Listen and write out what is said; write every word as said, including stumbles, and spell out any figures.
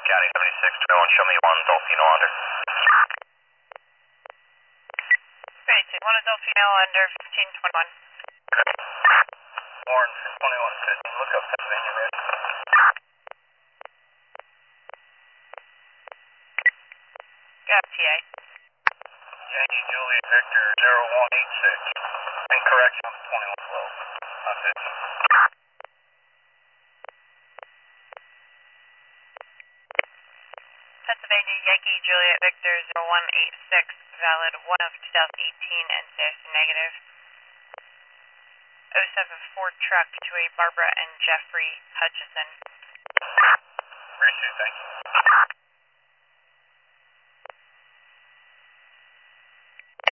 County seventy-six, one, show me one Dolphino under. seventy-six, one Dolphino under fifteen twenty-one. Warren from twenty-one fifty, look up Pennsylvania Red. Got T A. Yankee Juliet Victor zero one eight six. Incorrect on the twenty-one twelve. On fifty. Pennsylvania Yankee Juliet Victor zero one eight six, valid one of two thousand eighteen and says negative. oh seven four truck to a Barbara and Jeffrey Hutchison. Appreciate it, thank you.